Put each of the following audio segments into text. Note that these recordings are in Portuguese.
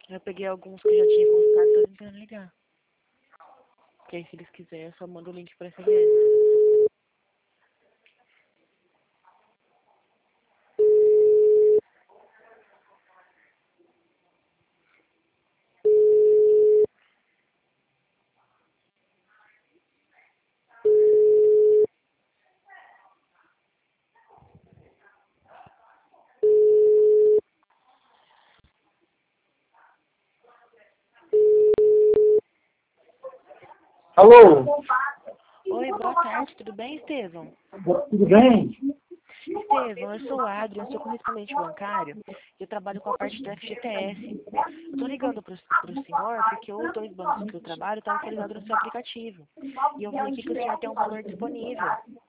Eu peguei alguns que já tinha contato, tô tentando ligar. Porque aí se eles quiserem, eu só mando o link pra SMS. Alô? Oi, boa tarde, tudo bem, Estevão? Tudo bem? Estevão, eu sou o Adrian, eu sou correspondente bancário e eu trabalho com a parte do FGTS. Eu tô ligando pro senhor porque os dois bancos que eu trabalho estão atualizados no seu aplicativo. E eu vi aqui que o senhor tem um valor disponível.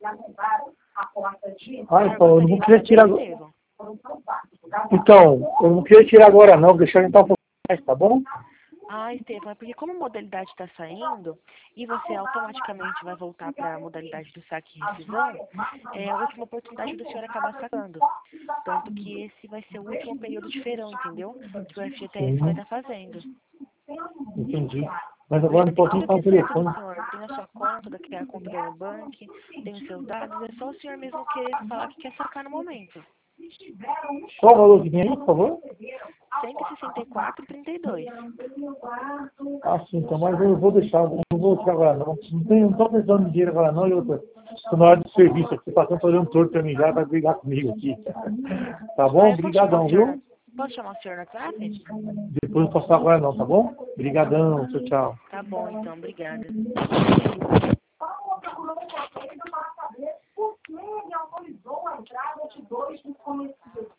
Ah, então, eu não vou querer tirar agora. Estevão? Então, eu não queria tirar agora não, deixar ele um pouco mais, tá bom? Ah, Estevão, é porque como a modalidade está saindo e você automaticamente vai voltar para a modalidade do saque e rescisão, é a última oportunidade do senhor acabar sacando. Tanto que esse vai ser o último período de feirão, entendeu? Que o FGTS vai Sim, estar fazendo. entendi. Mas Eu já agora não tenho posso tudo nem aqui falar o certo do telefone. senhor. Tem a sua conta, que é a conta da Nubank, tem os seus dados. É só o senhor mesmo querer falar que quer sacar no momento. Qual o valor que tem aí, por favor? 164,32. Ah, sim, então, mas eu vou deixar, eu não vou tirar agora não. Não estou precisando de dinheiro agora não, e outra. Estou na hora de serviço aqui, passando fazendo um torto pra mim já, vai brigar comigo aqui. Tá Ah, bom? eu posso chamar o Obrigadão, senhor viu? Posso chamar o senhor no WhatsApp? Depois não posso falar agora não, tá bom? Obrigadão, tchau, tchau. Tá bom, então. Obrigada. Ele autorizou a entrada de dois desconhecidos.